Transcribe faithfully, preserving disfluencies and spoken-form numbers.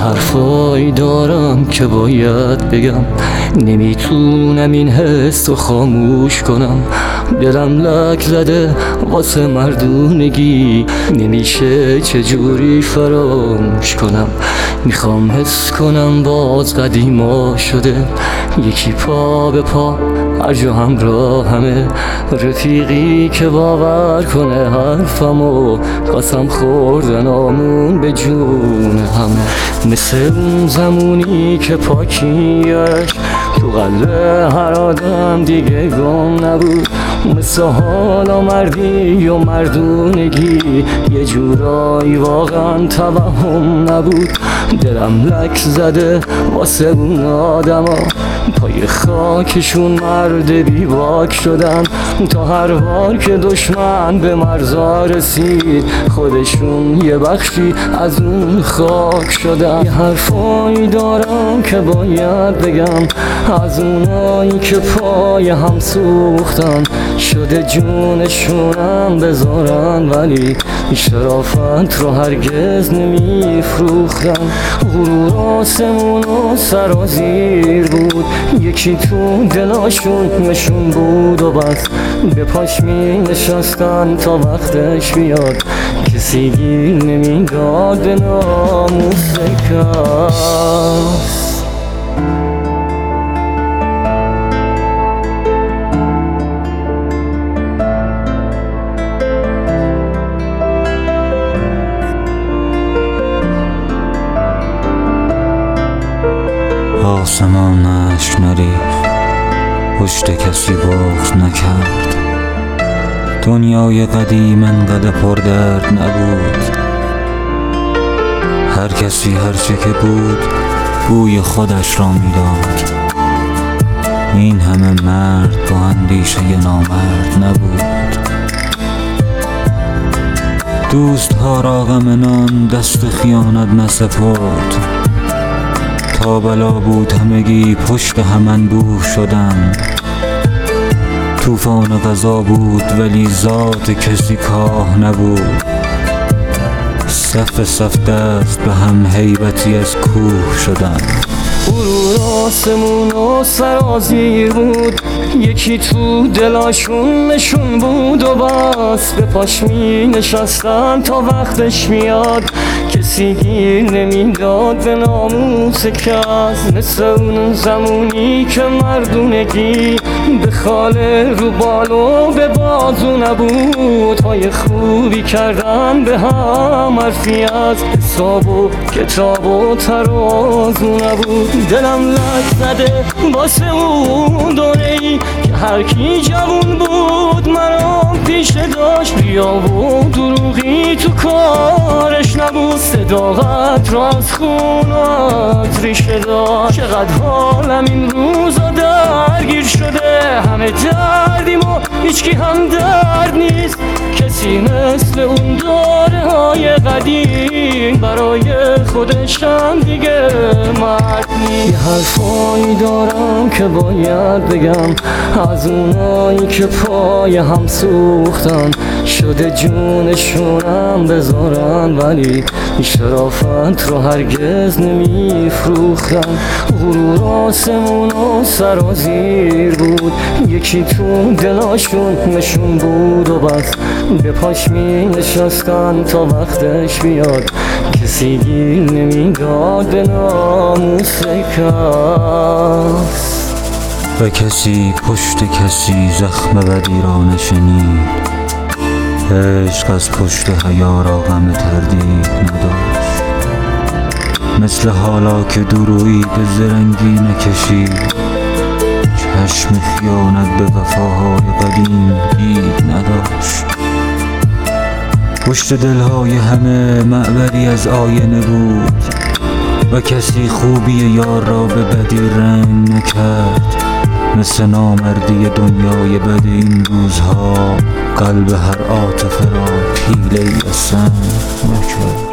حرفایی دارم که باید بگم، نمیتونم این حس رو خاموش کنم. دلم لک زده واسه مردونگی، نمیشه چجوری فراموش کنم. میخوام حس کنم باز قدیما شده، یکی پا به پا هر جا همراه همه، رفیقی که باور کنه حرفمو، قسم خوردن آمون به جون همه. مثل اون زمونی که پاکیش تو قلب هر آدم دیگه گم نبود، مثل حالا مردی و مردونگی یه جورایی واقعا توهم نبود. دلم لک زده واسه اون آدما، پای خاکشون مرد بیباک شدن، تا هر بار که دشمن به مرزا رسید خودشون یه بخشی از اون خاک شدن. یه حرفایی دارم که باید بگم، از اونایی که پای هم سوختن، شده جونشونم بذارن ولی شرافت رو هرگز نمیفروختن. غرور آسمون و سرازیر بود، یکی تو دلاشون نشون بود و بس، به پاش می نشستن تا وقتش بیاد، کسی گیر نمیداد به ناموس کس. آسمانش نریخت، پشت کسی بغض نکرد، دنیای قدیم انقدر پردرد نبود. هر کسی هرچه که بود بوی خودش را میداد، این همه مرد با اندیشه نامرد نبود. دوست ها را غم نان دست خیانت نسپرد، تا بلا بود همگی پشت هم انبوه شدن. طوفان قضا بود ولی ذات کسی کاه نبود، صف صف دست به هم هیبتی از کوه شدن. غرور آسمون و سرازیر بود، یکی تو دلاشون نشون بود و بس، به پاش می نشستن تا وقتش میاد، کسی گیر نمیداد به ناموس کس. مثل اون زمونی که مردونگی به خاله رو بالو به بازو نبود، پای خوبی کردن به هم حرفی از حساب و کتاب و ترازو نبود. دلم لک زده واسه اون دوره‌ای که هر کی جوون بود منو پیشه داشت، ریا و دروغی تو کارش نبود، صداقت را از خونات ریشه داشت. چقدر حالم این روزا درگیر شده، همه دردیم و هیچکی هم درد نیست، کسی مثل اون داره های قدیم برای خودشم دیگه مرد نیست. یه حرفایی دارم که باید بگم، از اونایی که پای هم سوختن، شده جونشونم بذارن ولی شرافت رو هرگز نمیفروختن. غرور آسمون و سرازیر بود، یکی تو دلاشون نشون بود و بس، به پاش می نشستن تا وقتش بیاد، کسی گیر نمیداد به ناموس کس. و کسی پشت کسی زخم بدی را نشنید، عشق از پشت حیا را غم تردید نداشت. مثل حالا که درویی به زرنگی نکشید، چشم خیانت به وفاهای قدیم دید نداشت. پشت دلهای همه معبری از آینه بود، و کسی خوبی یار را به بدی رنگ نکرد. مثل نامردی دنیای بد این روزها، قلب هر عاطفه را پیله‌ای از سنگ نکرد.